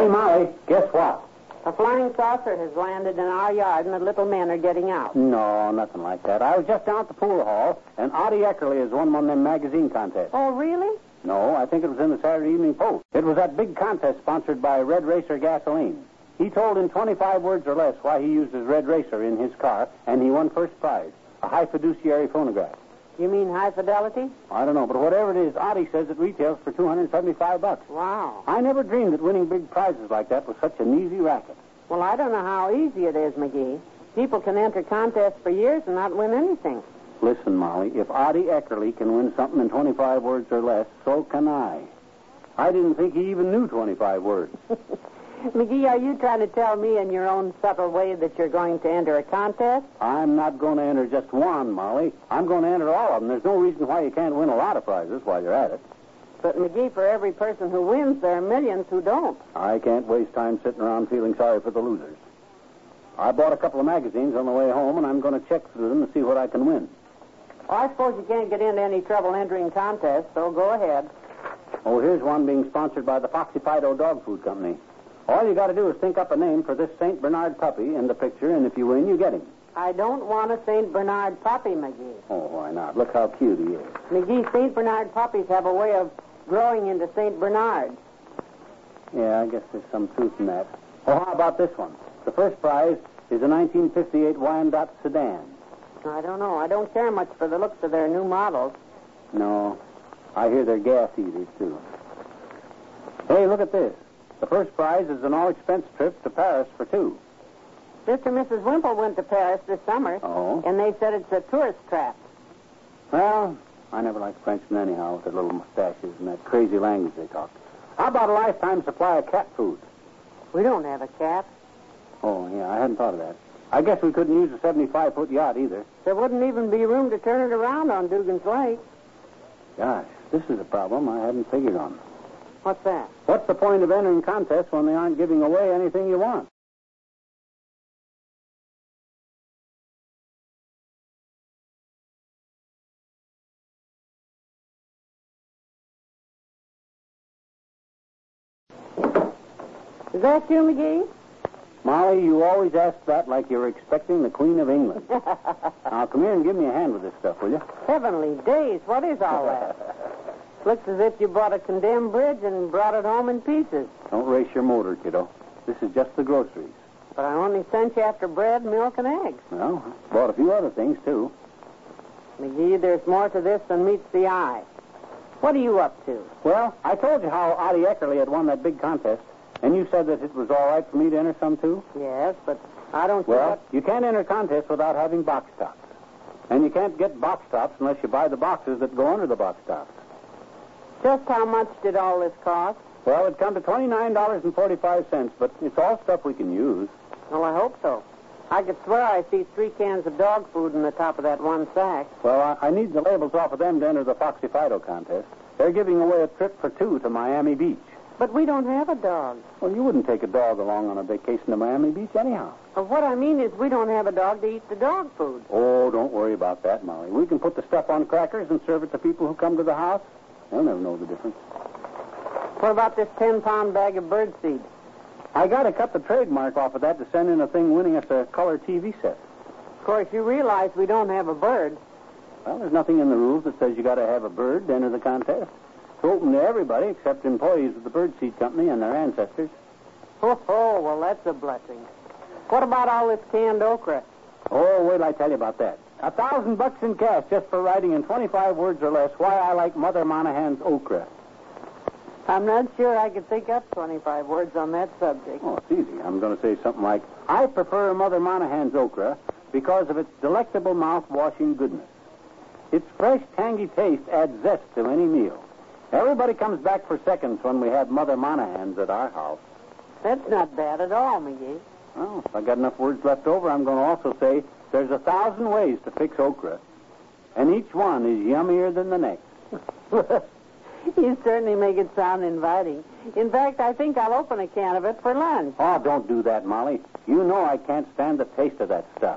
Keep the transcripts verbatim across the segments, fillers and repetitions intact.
Hey, Molly, guess what? A flying saucer has landed in our yard, and the little men are getting out. No, nothing like that. I was just down at the pool hall, and Artie Eckerly has won one of them magazine contests. Oh, really? No, I think it was in the Saturday Evening Post. It was that big contest sponsored by Red Racer Gasoline. He told in twenty-five words or less why he used his Red Racer in his car, and he won first prize, a high fiduciary phonograph. You mean high fidelity? I don't know, but whatever it is, Artie says it retails for two hundred seventy-five bucks. Wow. I never dreamed that winning big prizes like that was such an easy racket. Well, I don't know how easy it is, McGee. People can enter contests for years and not win anything. Listen, Molly, if Artie Eckerly can win something in twenty-five words or less, so can I. I didn't think he even knew twenty-five words. McGee, are you trying to tell me in your own subtle way that you're going to enter a contest? I'm not going to enter just one, Molly. I'm going to enter all of them. There's no reason why you can't win a lot of prizes while you're at it. But, McGee, for every person who wins, there are millions who don't. I can't waste time sitting around feeling sorry for the losers. I bought a couple of magazines on the way home, and I'm going to check through them to see what I can win. Well, I suppose you can't get into any trouble entering contests, so go ahead. Oh, here's one being sponsored by the Foxy Fido Dog Food Company. All you got to do is think up a name for this Saint Bernard puppy in the picture, and if you win, you get him. I don't want a Saint Bernard puppy, McGee. Oh, why not? Look how cute he is. McGee, Saint Bernard puppies have a way of growing into Saint Bernards. Yeah, I guess there's some truth in that. Oh, how about this one? The first prize is a nineteen fifty-eight Wyandotte sedan. I don't know. I don't care much for the looks of their new models. No. I hear they're gas eaters, too. Hey, look at this. The first prize is an all-expense trip to Paris for two. Mister and Missus Wimple went to Paris this summer. Oh? And they said it's a tourist trap. Well, I never liked Frenchmen anyhow with their little mustaches and that crazy language they talk. How about a lifetime supply of cat food? We don't have a cat. Oh, yeah, I hadn't thought of that. I guess we couldn't use a seventy-five foot yacht either. There wouldn't even be room to turn it around on Dugan's Lake. Gosh, this is a problem I hadn't figured on. What's that? What's the point of entering contests when they aren't giving away anything you want? Is that you, McGee? Molly, you always ask that like you're expecting the Queen of England. Now, come here and give me a hand with this stuff, will you? Heavenly days, what is all that? Looks as if you bought a condemned bridge and brought it home in pieces. Don't race your motor, kiddo. This is just the groceries. But I only sent you after bread, milk, and eggs. Well, bought a few other things, too. McGee, there's more to this than meets the eye. What are you up to? Well, I told you how Artie Eckerly had won that big contest, and you said that it was all right for me to enter some, too? Yes, but I don't see Well, what... you can't enter contests without having box tops. And you can't get box tops unless you buy the boxes that go under the box tops. Just how much did all this cost? Well, it come to twenty-nine dollars and forty-five cents, but it's all stuff we can use. Well, I hope so. I could swear I see three cans of dog food in the top of that one sack. Well, I, I need the labels off of them to enter the Foxy Fido contest. They're giving away a trip for two to Miami Beach. But we don't have a dog. Well, you wouldn't take a dog along on a vacation to Miami Beach anyhow. Well, what I mean is we don't have a dog to eat the dog food. Oh, don't worry about that, Molly. We can put the stuff on crackers and serve it to people who come to the house. They'll never know the difference. What about this ten-pound bag of bird seed? I got to cut the trademark off of that to send in a thing winning us a color T V set. Of course, you realize we don't have a bird. Well, there's nothing in the rules that says you got to have a bird to enter the contest. It's open to everybody except employees of the bird seed company and their ancestors. Oh, oh, well, that's a blessing. What about all this canned okra? Oh, wait till I tell you about that. A thousand bucks in cash just for writing in twenty-five words or less why I like Mother Monahan's okra. I'm not sure I could think up twenty-five words on that subject. Oh, it's easy. I'm going to say something like, I prefer Mother Monahan's okra because of its delectable mouth-washing goodness. Its fresh, tangy taste adds zest to any meal. Everybody comes back for seconds when we have Mother Monahan's at our house. That's not bad at all, McGee. Well, if I got enough words left over, I'm going to also say there's a thousand ways to fix okra, and each one is yummier than the next. You certainly make it sound inviting. In fact, I think I'll open a can of it for lunch. Oh, don't do that, Molly. You know I can't stand the taste of that stuff.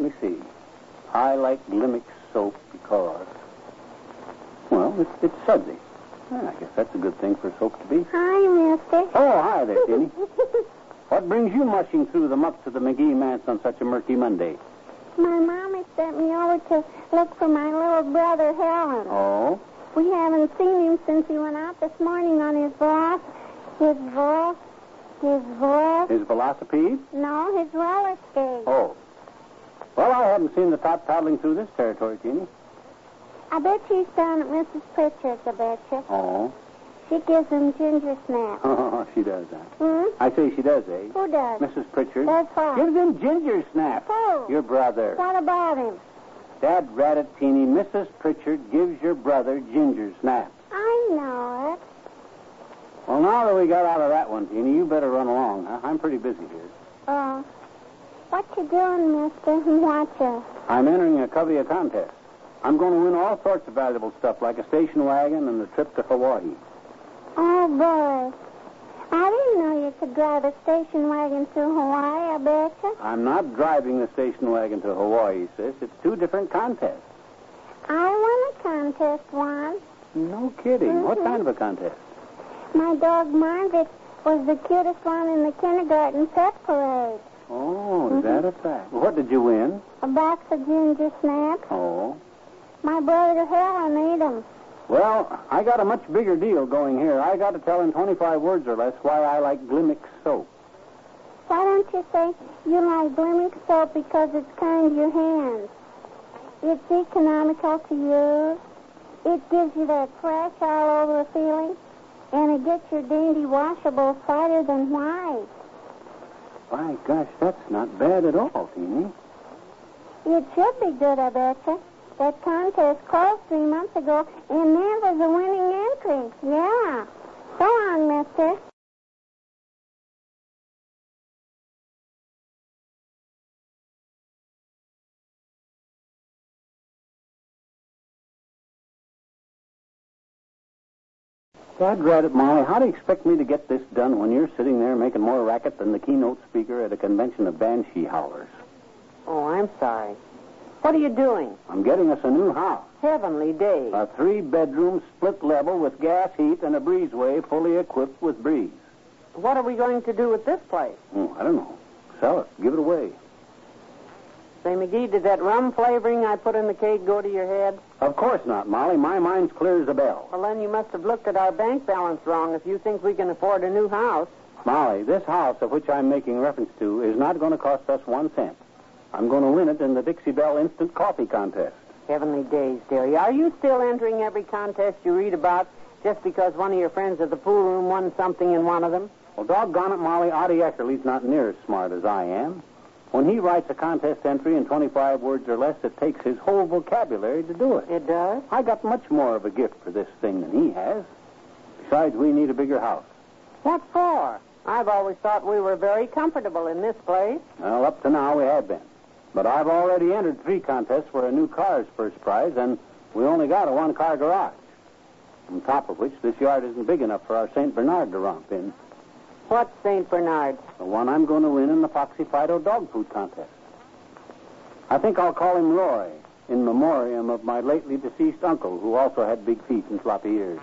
me see. I like Glimmick soap because, well, it's, it's sudsy. Well, I guess that's a good thing for soap to be. Hi, mister. Oh, hi there, Tinny. What brings you mushing through the mucks of the McGee manse on such a murky Monday? My mommy sent me over to look for my little brother, Helen. Oh? We haven't seen him since he went out this morning on his voice. His voice. His voice. His velocipede? No, his roller skate. Oh. Well, I haven't seen the tot paddling through this territory, Teeny. I bet she's down at Missus Pritchard's, I bet you. Oh? She gives him ginger snaps. Oh, she does that. Hmm? I say she does, eh? Who does? Missus Pritchard. That's right. Gives him ginger snaps. Who? Your brother. What about him? Dad Radit, Teeny, Missus Pritchard gives your brother ginger snaps. I know it. Well, now that we got out of that one, Teeny, you better run along. Huh? I'm pretty busy here. Oh. What you doing, mister? Watch us. I'm entering a Covia contest. I'm going to win all sorts of valuable stuff, like a station wagon and a trip to Hawaii. Oh, boy. I didn't know you could drive a station wagon to Hawaii, I bet you. I'm not driving the station wagon to Hawaii, sis. It's two different contests. I won a contest once. No kidding. Mm-hmm. What kind of a contest? My dog Margaret was the cutest one in the kindergarten pet parade. Oh, is mm-hmm. that a fact? What did you win? A box of ginger snaps. Oh. My brother Helen ate them. Well, I got a much bigger deal going here. I got to tell in twenty-five words or less why I like Glimmick soap. Why don't you say you like Glimmick soap because it's kind to your hands? It's economical to use. It gives you that fresh all over feeling. And it gets your dainty washables whiter than white. My gosh, that's not bad at all, Teeny. It should be good, I betcha. That contest closed three months ago, and there was a winning entry. Yeah. Go on, mister. Dad Radit, Molly, how do you expect me to get this done when you're sitting there making more racket than the keynote speaker at a convention of banshee howlers? Oh, I'm sorry. What are you doing? I'm getting us a new house. Heavenly days. A three-bedroom, split level with gas heat and a breezeway fully equipped with breeze. What are we going to do with this place? Oh, I don't know. Sell it. Give it away. Say, McGee, did that rum flavoring I put in the cake go to your head? Of course not, Molly. My mind's clear as a bell. Well, then you must have looked at our bank balance wrong if you think we can afford a new house. Molly, this house of which I'm making reference to is not going to cost us one cent. I'm going to win it in the Dixie Belle Instant Coffee Contest. Heavenly days, dearie. Are you still entering every contest you read about just because one of your friends at the pool room won something in one of them? Well, doggone it, Molly, Artie Eckerly's not near as smart as I am. When he writes a contest entry in twenty-five words or less, it takes his whole vocabulary to do it. It does? I got much more of a gift for this thing than he has. Besides, we need a bigger house. What for? I've always thought we were very comfortable in this place. Well, up to now we have been. But I've already entered three contests where a new car is first prize, and we only got a one-car garage. On top of which, this yard isn't big enough for our Saint Bernard to romp in. What's Saint Bernard? The one I'm going to win in the Foxy Fido dog food contest. I think I'll call him Roy, in memoriam of my lately deceased uncle, who also had big feet and floppy ears.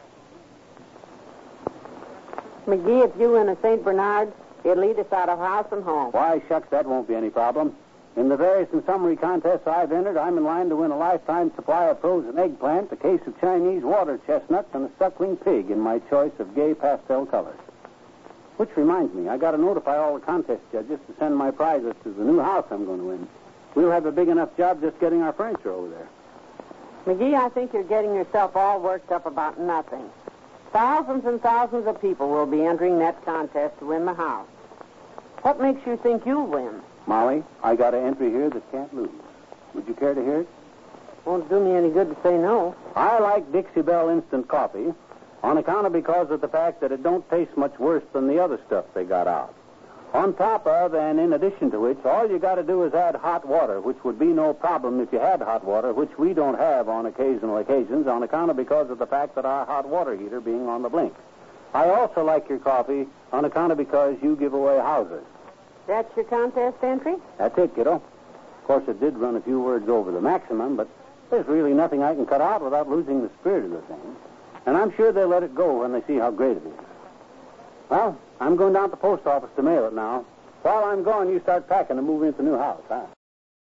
McGee, if you win a Saint Bernard, it'll lead us out of house and home. Why, shucks, that won't be any problem. In the various and summary contests I've entered, I'm in line to win a lifetime supply of frozen eggplant, a case of Chinese water chestnuts, and a suckling pig in my choice of gay pastel colors. Which reminds me, I got to notify all the contest judges to send my prizes to the new house I'm going to win. We'll have a big enough job just getting our furniture over there. McGee, I think you're getting yourself all worked up about nothing. Thousands and thousands of people will be entering that contest to win the house. What makes you think you'll win? Molly, I got an entry here that can't lose. Would you care to hear it? Won't do me any good to say no. I like Dixie Belle Instant Coffee on account of because of the fact that it don't taste much worse than the other stuff they got out. On top of and in addition to which, all you got to do is add hot water, which would be no problem if you had hot water, which we don't have on occasional occasions on account of because of the fact that our hot water heater being on the blink. I also like your coffee on account of because you give away houses. That's your contest entry? That's it, kiddo. course, it did run a few words over the maximum, but there's really nothing I can cut out without losing the spirit of the thing. And I'm sure they'll let it go when they see how great it is. Well, I'm going down to the post office to mail it now. While I'm gone, you start packing and move into the new house, huh?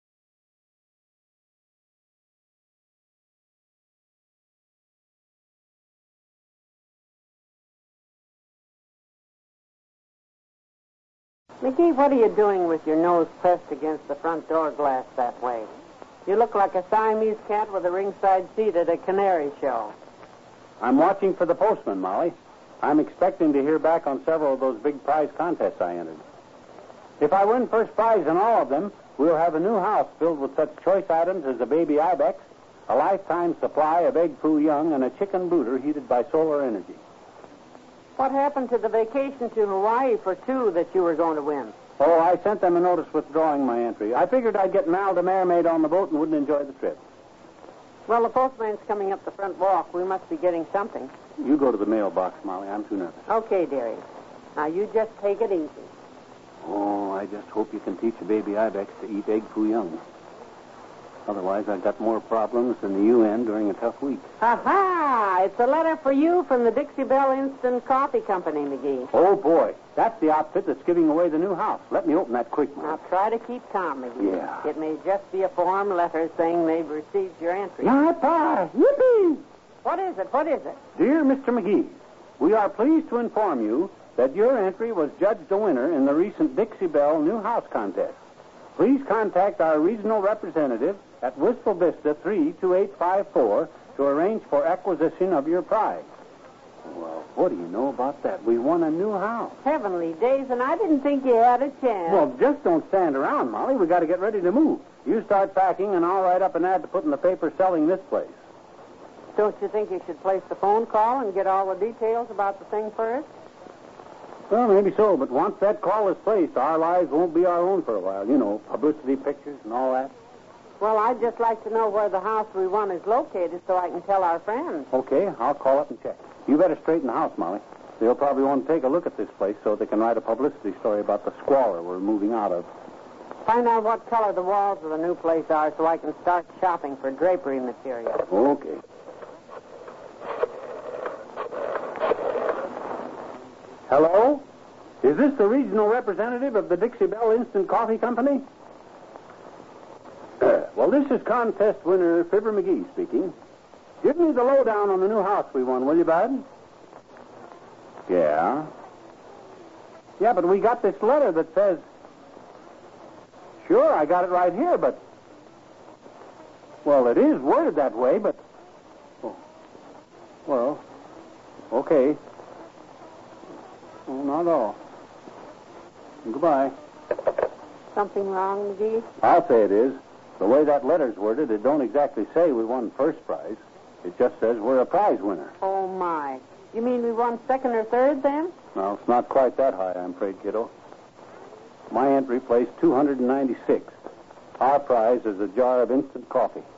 McGee, what are you doing with your nose pressed against the front door glass that way? You look like a Siamese cat with a ringside seat at a canary show. I'm watching for the postman, Molly. I'm expecting to hear back on several of those big prize contests I entered. If I win first prize in all of them, we'll have a new house filled with such choice items as a baby ibex, a lifetime supply of egg foo young, and a chicken brooder heated by solar energy. What happened to the vacation to Hawaii for two that you were going to win? Oh, I sent them a notice withdrawing my entry. I figured I'd get an Aldemare made on the boat and wouldn't enjoy the trip. Well, the postman's coming up the front walk. We must be getting something. You go to the mailbox, Molly. I'm too nervous. Okay, dearie. Now, you just take it easy. Oh, I just hope you can teach a baby ibex to eat egg foo young. Otherwise, I've got more problems than the U N during a tough week. Ha-ha! It's a letter for you from the Dixie Belle Instant Coffee Company, McGee. Oh, boy. That's the outfit that's giving away the new house. Let me open that quick, Molly. Now, try to keep calm, McGee. Yeah. It may just be a form letter saying they've received your entry. Yippee! Yippee! What is it? What is it? Dear Mister McGee, we are pleased to inform you that your entry was judged a winner in the recent Dixie Belle New House Contest. Please contact our regional representative at Wistful Vista three two eight five four to arrange for acquisition of your prize. Well, what do you know about that? We won a new house. Heavenly days, and I didn't think you had a chance. Well, just don't stand around, Molly. We got to get ready to move. You start packing, and I'll write up an ad to put in the paper selling this place. Don't you think you should place the phone call and get all the details about the thing first? Well, maybe so, but once that call is placed, our lives won't be our own for a while. You know, publicity pictures and all that. Well, I'd just like to know where the house we won is located so I can tell our friends. Okay, I'll call up and check. You better straighten the house, Molly. They'll probably want to take a look at this place so they can write a publicity story about the squalor we're moving out of. Find out what color the walls of the new place are so I can start shopping for drapery material. Okay. Hello? Is this the regional representative of the Dixie Belle Instant Coffee Company? Well, this is contest winner Fibber McGee speaking. Give me the lowdown on the new house we won, will you, bud? Yeah. Yeah, but we got this letter that says... Sure, I got it right here, but... Well, it is worded that way, but... Oh. Well, okay. Oh, not at all. Goodbye. Something wrong, McGee? I'll say it is. The way that letter's worded, it don't exactly say we won first prize. It just says we're a prize winner. Oh, my. You mean we won second or third, then? No, it's not quite that high, I'm afraid, kiddo. My entry placed two hundred ninety-sixth. Our prize is a jar of instant coffee.